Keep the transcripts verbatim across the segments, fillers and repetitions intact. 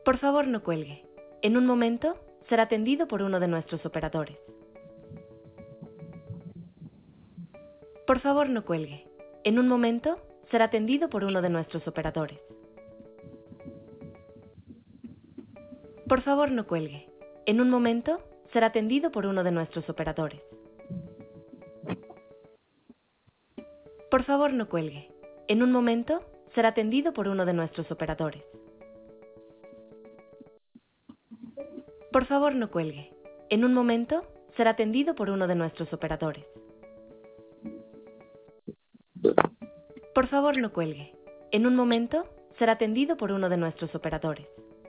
Por favor, no cuelgue. En un momento, será atendido por uno de nuestros operadores. Por favor, no cuelgue. En un momento, será atendido por uno de nuestros operadores. Por favor, no cuelgue. En un momento, será atendido por uno de nuestros operadores. Por favor, no cuelgue. En un momento, será atendido por uno de nuestros operadores. Por favor, no cuelgue. En un momento, será atendido por uno de nuestros operadores. Por favor, no cuelgue. En un momento, será atendido por uno de nuestros operadores.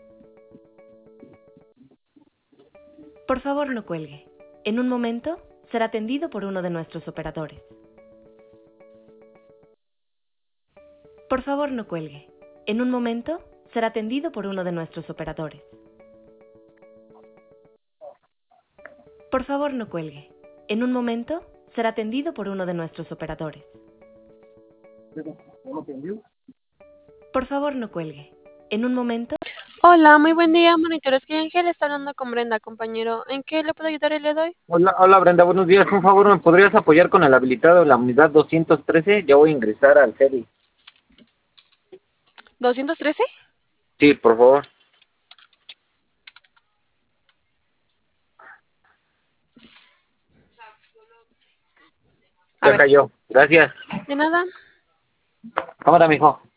Por favor, no cuelgue. En un momento, será atendido por uno de nuestros operadores. Por favor, no cuelgue. En un momento, será atendido por uno de nuestros operadores. Por favor, no cuelgue. En un momento, será atendido por uno de nuestros operadores. Por favor, no cuelgue. En un momento... Hola, muy buen día, monitores. Que Ángel está hablando con Brenda, compañero. ¿En qué le puedo ayudar el día de hoy? Hola, hola Brenda, buenos días. Por favor, ¿me podrías apoyar con el habilitado de la unidad doscientos trece? Ya voy a ingresar al C E D I. ¿doscientos trece? Sí, por favor. A Ya ver, cayó. Gracias. de nada. Cámara, mijo.